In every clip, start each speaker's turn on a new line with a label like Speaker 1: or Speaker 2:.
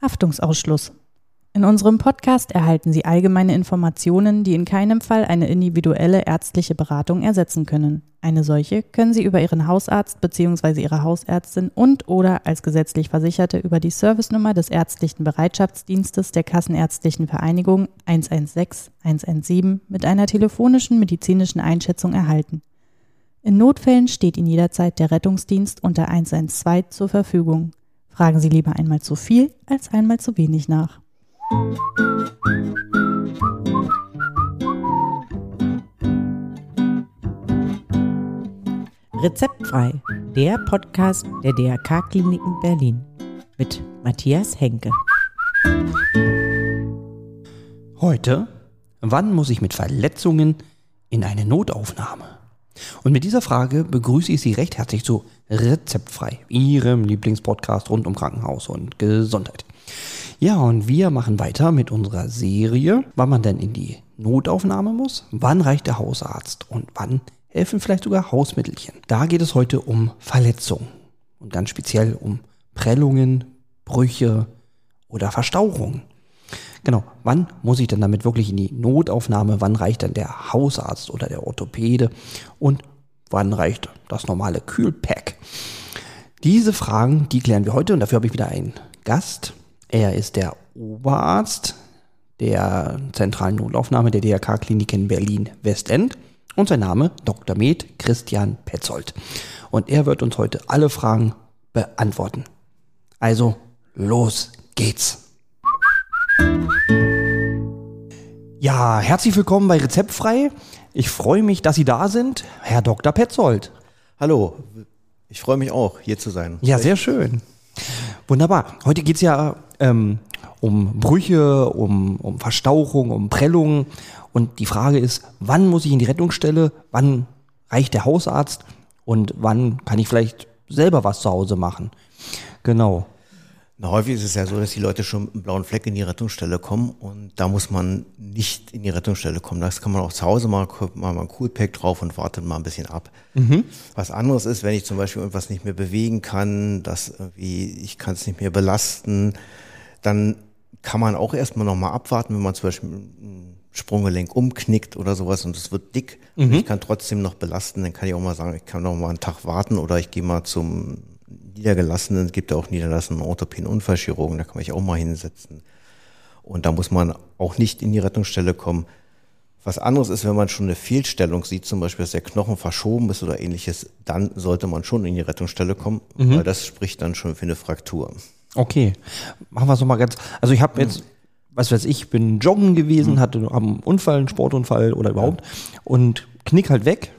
Speaker 1: Haftungsausschluss. In unserem Podcast erhalten Sie allgemeine Informationen, die in keinem Fall eine individuelle ärztliche Beratung ersetzen können. Eine solche können Sie über Ihren Hausarzt bzw. Ihre Hausärztin und/oder als gesetzlich Versicherte über die Servicenummer des ärztlichen Bereitschaftsdienstes der Kassenärztlichen Vereinigung 116 117 mit einer telefonischen medizinischen Einschätzung erhalten. In Notfällen steht Ihnen jederzeit der Rettungsdienst unter 112 zur Verfügung. Fragen Sie lieber einmal zu viel als einmal zu wenig nach.
Speaker 2: Rezeptfrei, der Podcast der DRK-Kliniken Berlin mit Matthias Henke.
Speaker 3: Heute, wann muss ich mit Verletzungen in eine Notaufnahme? Und mit dieser Frage begrüße ich Sie recht herzlich zu Rezeptfrei, Ihrem Lieblingspodcast rund um Krankenhaus und Gesundheit. Ja, und wir machen weiter mit unserer Serie, wann man denn in die Notaufnahme muss, wann reicht der Hausarzt und wann helfen vielleicht sogar Hausmittelchen. Da geht es heute um Verletzungen und ganz speziell um Prellungen, Brüche oder Verstauchungen. Genau, wann muss ich denn damit wirklich in die Notaufnahme, wann reicht dann der Hausarzt oder der Orthopäde und wann reicht das normale Kühlpack? Diese Fragen, die klären wir heute und dafür habe ich wieder einen Gast. Er ist der Oberarzt der zentralen Notaufnahme der DRK-Kliniken Berlin-Westend und sein Name Dr. Med. Christian Petzold. Und er wird uns heute alle Fragen beantworten. Also, los geht's! Ja, herzlich willkommen bei Rezeptfrei. Ich freue mich, dass Sie da sind, Herr Dr. Petzold.
Speaker 4: Hallo, ich freue mich auch, hier zu sein.
Speaker 3: Ja, sehr schön. Wunderbar. Heute geht es ja um Brüche, um Verstauchung, um Prellungen. Und die Frage ist, wann muss ich in die Rettungsstelle, wann reicht der Hausarzt und wann kann ich vielleicht selber was zu Hause machen? Genau.
Speaker 4: Na, häufig ist es ja so, dass die Leute schon mit einem blauen Fleck in die Rettungsstelle kommen und da muss man nicht in die Rettungsstelle kommen. Das kann man auch zu Hause mal ein Coolpack drauf und wartet mal ein bisschen ab. Mhm. Was anderes ist, wenn ich zum Beispiel irgendwas nicht mehr bewegen kann, ich kann es nicht mehr belasten, dann kann man auch erstmal nochmal abwarten, wenn man zum Beispiel ein Sprunggelenk umknickt oder sowas und es wird dick und ich kann trotzdem noch belasten, dann kann ich auch mal sagen, ich kann noch mal einen Tag warten oder ich gehe mal zum Niedergelassenen, es gibt ja auch niedergelassenen Orthopäden, Unfallchirurgen, da kann man sich auch mal hinsetzen. Und da muss man auch nicht in die Rettungsstelle kommen. Was anderes ist, wenn man schon eine Fehlstellung sieht, zum Beispiel, dass der Knochen verschoben ist oder ähnliches, dann sollte man schon in die Rettungsstelle kommen, weil das spricht dann schon für eine Fraktur.
Speaker 3: Okay, machen wir es nochmal ganz, also ich habe jetzt, was weiß ich, bin joggen gewesen, habe einen Unfall, einen Sportunfall oder überhaupt und knick halt weg.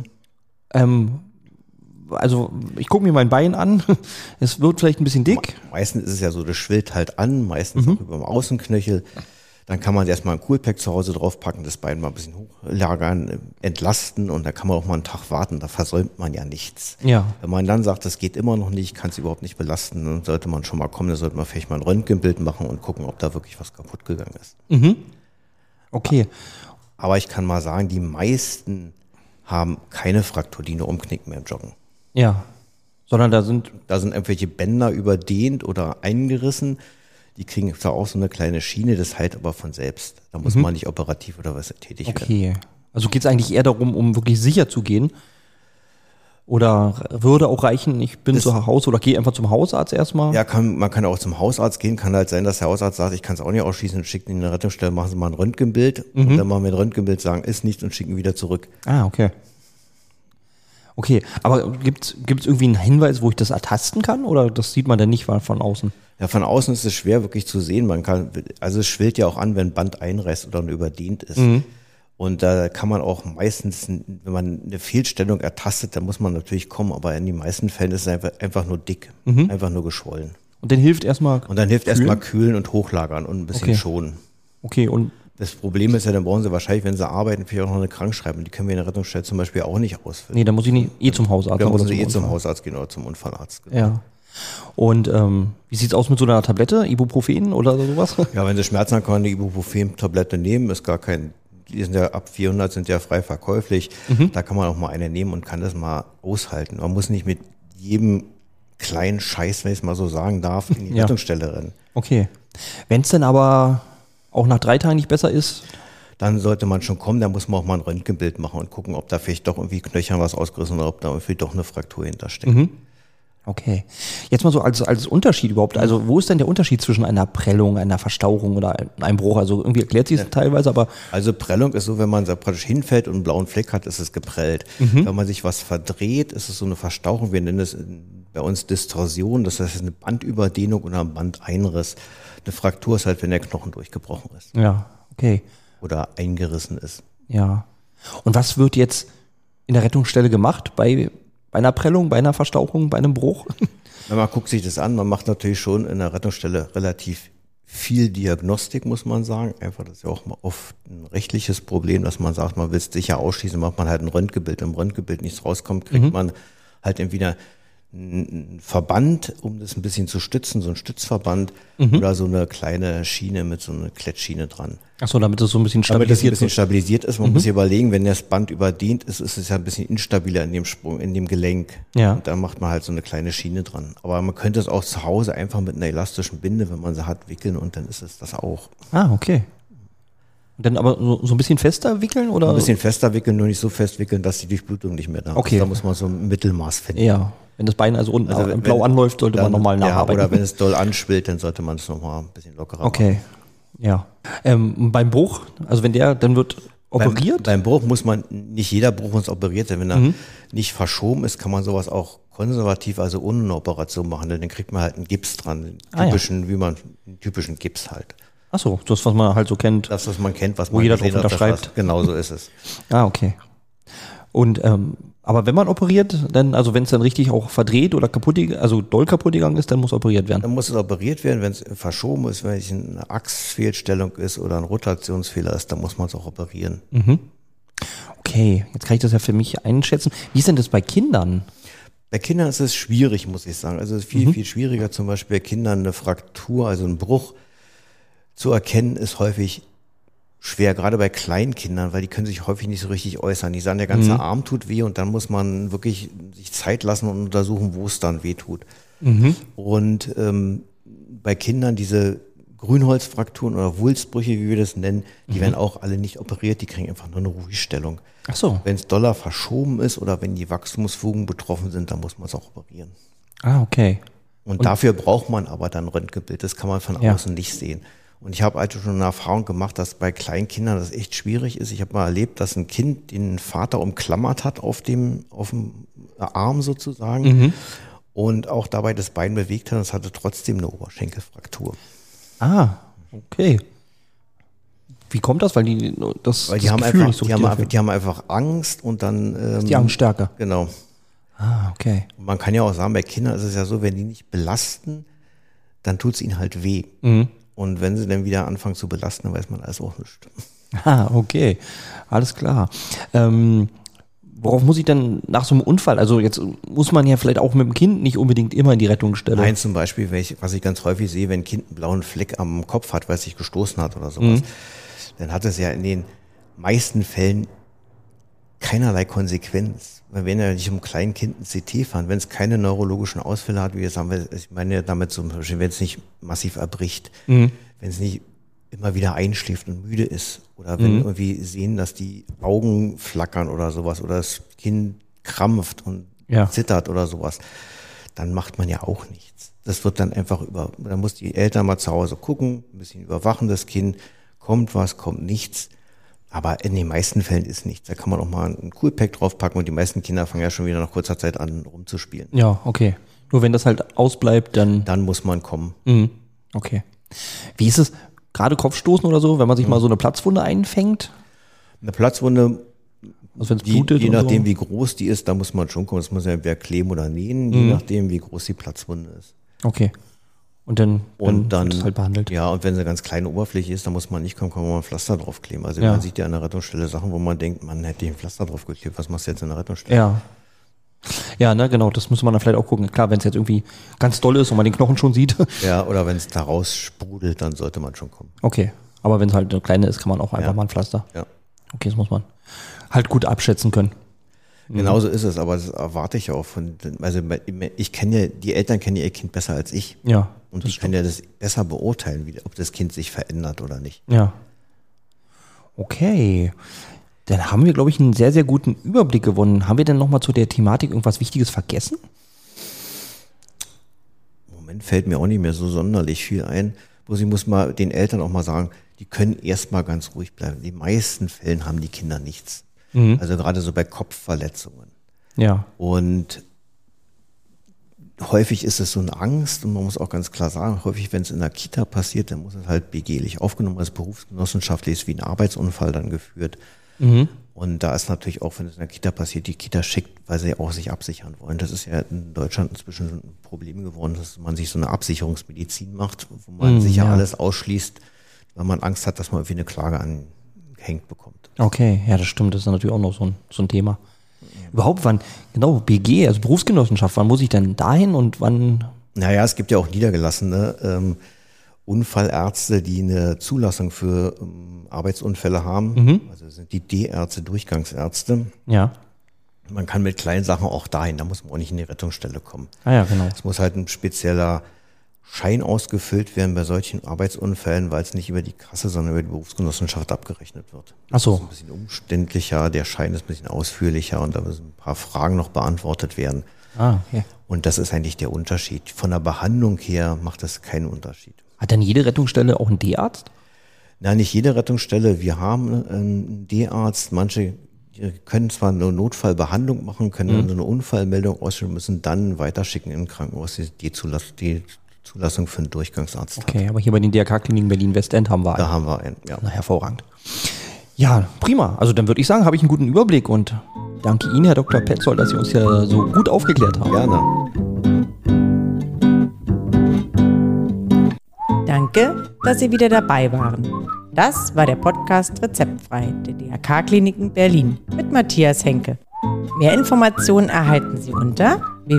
Speaker 3: Also ich gucke mir mein Bein an, es wird vielleicht ein bisschen dick.
Speaker 4: Meistens ist es ja so, das schwillt halt an, meistens auch über dem Außenknöchel. Dann kann man erstmal ein Coolpack zu Hause draufpacken, das Bein mal ein bisschen hochlagern, entlasten und dann kann man auch mal einen Tag warten, da versäumt man ja nichts. Ja. Wenn man dann sagt, das geht immer noch nicht, kann es überhaupt nicht belasten, dann sollte man schon mal kommen, dann sollte man vielleicht mal ein Röntgenbild machen und gucken, ob da wirklich was kaputt gegangen ist. Mhm.
Speaker 3: Okay.
Speaker 4: Aber ich kann mal sagen, die meisten haben keine Fraktur, die nur umknicken beim Joggen.
Speaker 3: Ja, sondern da sind
Speaker 4: irgendwelche Bänder überdehnt oder eingerissen. Die kriegen da auch so eine kleine Schiene, das heilt aber von selbst. Da muss man nicht operativ oder was tätig werden.
Speaker 3: Okay, also geht es eigentlich eher darum, um wirklich sicher zu gehen? Oder würde auch reichen, ich bin zu Hause oder gehe einfach zum Hausarzt erstmal?
Speaker 4: Ja, man kann auch zum Hausarzt gehen. Kann halt sein, dass der Hausarzt sagt, ich kann es auch nicht ausschließen und schickt ihn in eine Rettungsstelle, machen Sie mal ein Röntgenbild. Und dann machen wir ein Röntgenbild, sagen, ist nichts und schicken ihn wieder zurück.
Speaker 3: Ah, okay. Okay, aber gibt's irgendwie einen Hinweis, wo ich das ertasten kann oder das sieht man denn nicht von außen?
Speaker 4: Ja, von außen ist es schwer wirklich zu sehen. Also es schwillt ja auch an, wenn ein Band einreißt oder überdehnt ist. Und da kann man auch meistens, wenn man eine Fehlstellung ertastet, dann muss man natürlich kommen, aber in den meisten Fällen ist es einfach nur dick, einfach nur geschwollen.
Speaker 3: Und dann hilft erstmal
Speaker 4: kühlen und hochlagern und ein bisschen schonen.
Speaker 3: Okay, und
Speaker 4: das Problem ist ja, dann brauchen Sie wahrscheinlich, wenn Sie arbeiten, vielleicht auch noch eine Krankschreibung. Die können wir in der Rettungsstelle zum Beispiel auch nicht ausfüllen.
Speaker 3: Nee, da muss ich nicht zum Hausarzt.
Speaker 4: Da müssen Sie zum Hausarzt gehen oder zum Unfallarzt. Genau.
Speaker 3: Ja. Und wie sieht's aus mit so einer Tablette, Ibuprofen oder sowas?
Speaker 4: Ja, wenn Sie Schmerzen haben, kann man eine Ibuprofen-Tablette nehmen. Die sind ja ab 400 sind ja frei verkäuflich. Da kann man auch mal eine nehmen und kann das mal aushalten. Man muss nicht mit jedem kleinen Scheiß, wenn ich es mal so sagen darf, in die Rettungsstelle rennen.
Speaker 3: Okay. Wenn es denn aber auch nach 3 Tagen nicht besser ist?
Speaker 4: Dann sollte man schon kommen, da muss man auch mal ein Röntgenbild machen und gucken, ob da vielleicht doch irgendwie Knöchern was ausgerissen oder ob da irgendwie doch eine Fraktur hintersteckt.
Speaker 3: Okay. Jetzt mal so als Unterschied überhaupt. Also wo ist denn der Unterschied zwischen einer Prellung, einer Verstauchung oder einem Bruch? Also irgendwie erklärt sich das teilweise, aber...
Speaker 4: Also Prellung ist so, wenn man so praktisch hinfällt und einen blauen Fleck hat, ist es geprellt. Wenn man sich was verdreht, ist es so eine Verstauchung. Wir nennen es bei uns Distorsion, das heißt eine Bandüberdehnung oder ein Bandeinriss. Eine Fraktur ist halt, wenn der Knochen durchgebrochen ist.
Speaker 3: Ja, okay.
Speaker 4: Oder eingerissen ist.
Speaker 3: Ja. Und was wird jetzt in der Rettungsstelle gemacht bei einer Prellung, bei einer Verstauchung, bei einem Bruch?
Speaker 4: Wenn man guckt sich das an, man macht natürlich schon in der Rettungsstelle relativ viel Diagnostik, muss man sagen. Einfach, das ist ja auch mal oft ein rechtliches Problem, dass man sagt, man will es sicher ausschließen, macht man halt ein Röntgenbild. Im Röntgenbild nichts rauskommt, kriegt man halt entweder einen Verband, um das ein bisschen zu stützen, so ein Stützverband oder so eine kleine Schiene mit so einer Klettschiene dran.
Speaker 3: Achso, damit es so ein bisschen
Speaker 4: Damit es ein
Speaker 3: stabilisiert
Speaker 4: bisschen stabilisiert ist. Man muss sich überlegen, wenn das Band überdehnt ist, ist es ja ein bisschen instabiler in dem Sprung, in dem Gelenk.
Speaker 3: Ja.
Speaker 4: Und da macht man halt so eine kleine Schiene dran. Aber man könnte es auch zu Hause einfach mit einer elastischen Binde, wenn man sie hat, wickeln und dann ist es das auch.
Speaker 3: Ah, okay. Und dann aber so ein bisschen fester wickeln oder?
Speaker 4: Ein bisschen fester wickeln, nur nicht so fest wickeln, dass die Durchblutung nicht mehr da ist.
Speaker 3: Okay.
Speaker 4: Da muss man so ein Mittelmaß finden.
Speaker 3: Ja. Wenn das Bein also unten
Speaker 4: Also
Speaker 3: blau anläuft, sollte man nochmal nacharbeiten.
Speaker 4: Ja, oder wenn es doll anschwillt, dann sollte man es nochmal ein bisschen lockerer machen.
Speaker 3: Okay, ja. Beim Bruch, also wenn der dann wird operiert?
Speaker 4: Beim Bruch muss man, nicht jeder Bruch muss operiert werden. Wenn er nicht verschoben ist, kann man sowas auch konservativ, also ohne eine Operation machen. Dann kriegt man halt einen Gips dran, einen typischen Gips halt.
Speaker 3: Achso, das, was man halt so kennt.
Speaker 4: Das, was man kennt, was
Speaker 3: wo
Speaker 4: man
Speaker 3: jeder drauf unterschreibt.
Speaker 4: Genau so ist es.
Speaker 3: Ah, okay. Und aber wenn man operiert, dann, also wenn es dann richtig auch verdreht oder doll kaputt gegangen ist, dann muss operiert werden.
Speaker 4: Dann muss es operiert werden, wenn es verschoben ist, wenn es eine Achsfehlstellung ist oder ein Rotationsfehler ist, dann muss man es auch operieren.
Speaker 3: Okay, jetzt kann ich das ja für mich einschätzen. Wie ist denn das bei Kindern?
Speaker 4: Bei Kindern ist es schwierig, muss ich sagen. Also es ist viel schwieriger, zum Beispiel bei Kindern eine Fraktur, also einen Bruch zu erkennen, ist häufig schwer, gerade bei kleinen Kindern, weil die können sich häufig nicht so richtig äußern. Die sagen, der ganze Arm tut weh und dann muss man wirklich sich Zeit lassen und untersuchen, wo es dann weh tut. Und bei Kindern diese Grünholzfrakturen oder Wulstbrüche, wie wir das nennen, die werden auch alle nicht operiert, die kriegen einfach nur eine Ruhestellung.
Speaker 3: Ach so.
Speaker 4: Wenn es doller verschoben ist oder wenn die Wachstumsfugen betroffen sind, dann muss man es auch operieren.
Speaker 3: Ah, okay.
Speaker 4: Und dafür braucht man aber dann Röntgenbild, das kann man von außen nicht sehen. Und ich habe also schon eine Erfahrung gemacht, dass bei kleinen Kindern das echt schwierig ist. Ich habe mal erlebt, dass ein Kind den Vater umklammert hat auf dem Arm sozusagen und auch dabei das Bein bewegt hat. Und es hatte trotzdem eine Oberschenkelfraktur.
Speaker 3: Ah, okay. Wie kommt das? Weil die
Speaker 4: haben einfach Angst und dann
Speaker 3: ist die Angst stärker.
Speaker 4: Genau.
Speaker 3: Ah, okay.
Speaker 4: Und man kann ja auch sagen, bei Kindern ist es ja so, wenn die nicht belasten, dann tut es ihnen halt weh. Und wenn sie dann wieder anfangen zu belasten, dann weiß man alles auch nicht.
Speaker 3: Ah, okay. Alles klar. Worauf muss ich denn nach so einem Unfall, also jetzt muss man ja vielleicht auch mit dem Kind nicht unbedingt immer in die Rettungsstelle.
Speaker 4: Nein, zum Beispiel, was ich ganz häufig sehe, wenn ein Kind einen blauen Fleck am Kopf hat, weil es sich gestoßen hat oder sowas, dann hat es ja in den meisten Fällen keinerlei Konsequenz. Weil wenn ja nicht um kleinen Kind ein CT fahren, wenn es keine neurologischen Ausfälle hat, wie jetzt haben wir, ich meine damit zum Beispiel, wenn es nicht massiv erbricht, wenn es nicht immer wieder einschläft und müde ist oder wenn irgendwie sehen, dass die Augen flackern oder sowas oder das Kind krampft und zittert oder sowas, dann macht man ja auch nichts. Das wird dann einfach da muss die Eltern mal zu Hause gucken, ein bisschen überwachen das Kind, kommt was, kommt nichts. Aber in den meisten Fällen ist nichts. Da kann man auch mal ein Coolpack draufpacken und die meisten Kinder fangen ja schon wieder nach kurzer Zeit an rumzuspielen.
Speaker 3: Ja, okay. Nur wenn das halt ausbleibt, dann
Speaker 4: muss man kommen.
Speaker 3: Okay. Wie ist es, gerade Kopfstoßen oder so, wenn man sich mal so eine Platzwunde einfängt?
Speaker 4: Eine Platzwunde,
Speaker 3: also wenn es blutet
Speaker 4: je nachdem
Speaker 3: so,
Speaker 4: wie groß die ist, da muss man schon kommen. Das muss ja entweder kleben oder nähen, je nachdem wie groß die Platzwunde ist.
Speaker 3: Okay. Und dann
Speaker 4: wird
Speaker 3: das halt behandelt.
Speaker 4: Ja, und wenn sie eine ganz kleine Oberfläche ist, dann muss man nicht kommen, kann man ein Pflaster draufkleben. Also man sieht ja an der Rettungsstelle Sachen, wo man denkt, man hätte ein Pflaster draufgeklebt, was machst du jetzt in der Rettungsstelle?
Speaker 3: Ja. Ja, ne, genau, das muss man dann vielleicht auch gucken. Klar, wenn es jetzt irgendwie ganz doll ist und man den Knochen schon sieht.
Speaker 4: Ja, oder wenn es da raus sprudelt, dann sollte man schon kommen.
Speaker 3: Okay, aber wenn es halt eine kleine ist, kann man auch einfach mal ein Pflaster.
Speaker 4: Ja.
Speaker 3: Okay, das muss man halt gut abschätzen können.
Speaker 4: Genauso ist es, aber das erwarte ich auch von, also die Eltern kennen ihr Kind besser als ich.
Speaker 3: Ja.
Speaker 4: Und ich kann ja das besser beurteilen, ob das Kind sich verändert oder nicht.
Speaker 3: Ja. Okay. Dann haben wir, glaube ich, einen sehr, sehr guten Überblick gewonnen. Haben wir denn nochmal zu der Thematik irgendwas Wichtiges vergessen?
Speaker 4: Im Moment fällt mir auch nicht mehr so sonderlich viel ein. Bloß ich muss mal den Eltern auch mal sagen, die können erstmal ganz ruhig bleiben. In den meisten Fällen haben die Kinder nichts. Also gerade so bei Kopfverletzungen.
Speaker 3: Ja.
Speaker 4: Und häufig ist es so eine Angst und man muss auch ganz klar sagen, häufig, wenn es in der Kita passiert, dann muss es halt BGlich aufgenommen, als berufsgenossenschaftlich ist wie ein Arbeitsunfall dann geführt. Und da ist natürlich auch, wenn es in der Kita passiert, die Kita schickt, weil sie auch sich absichern wollen. Das ist ja in Deutschland inzwischen ein Problem geworden, dass man sich so eine Absicherungsmedizin macht, wo man sicher alles ausschließt, weil man Angst hat, dass man irgendwie eine Klage angehängt bekommt.
Speaker 3: Okay, ja, das stimmt. Das ist natürlich auch noch so ein Thema. Überhaupt wann, genau, BG, also Berufsgenossenschaft, wann muss ich denn dahin und wann?
Speaker 4: Naja, es gibt ja auch niedergelassene Unfallärzte, die eine Zulassung für Arbeitsunfälle haben. Also sind die D-Ärzte, Durchgangsärzte.
Speaker 3: Ja.
Speaker 4: Man kann mit kleinen Sachen auch dahin, da muss man auch nicht in die Rettungsstelle kommen.
Speaker 3: Ah ja, genau.
Speaker 4: Es muss halt ein spezieller Schein ausgefüllt werden bei solchen Arbeitsunfällen, weil es nicht über die Kasse, sondern über die Berufsgenossenschaft abgerechnet wird.
Speaker 3: Ach so.
Speaker 4: Das ist ein bisschen umständlicher, der Schein ist ein bisschen ausführlicher und da müssen ein paar Fragen noch beantwortet werden.
Speaker 3: Ah, okay.
Speaker 4: Und das ist eigentlich der Unterschied. Von der Behandlung her macht das keinen Unterschied.
Speaker 3: Hat denn jede Rettungsstelle auch einen D-Arzt?
Speaker 4: Nein, nicht jede Rettungsstelle. Wir haben einen D-Arzt. Manche können zwar eine Notfallbehandlung machen, können dann so eine Unfallmeldung ausstellen, müssen dann weiterschicken in ein Krankenhaus, die Zulassung für einen Durchgangsarzt hat.
Speaker 3: Okay, aber hier bei den DRK-Kliniken Berlin-Westend haben wir einen.
Speaker 4: Da haben wir einen, ja.
Speaker 3: Na, hervorragend. Ja, prima. Also dann würde ich sagen, habe ich einen guten Überblick und danke Ihnen, Herr Dr. Petzold, dass Sie uns ja so gut aufgeklärt haben.
Speaker 4: Gerne.
Speaker 2: Danke, dass Sie wieder dabei waren. Das war der Podcast Rezeptfrei der DRK-Kliniken Berlin mit Matthias Henke. Mehr Informationen erhalten Sie unter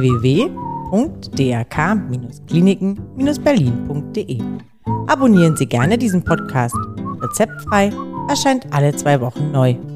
Speaker 2: www.drk-kliniken-berlin.de. Abonnieren Sie gerne diesen Podcast. Rezeptfrei erscheint alle 2 Wochen neu.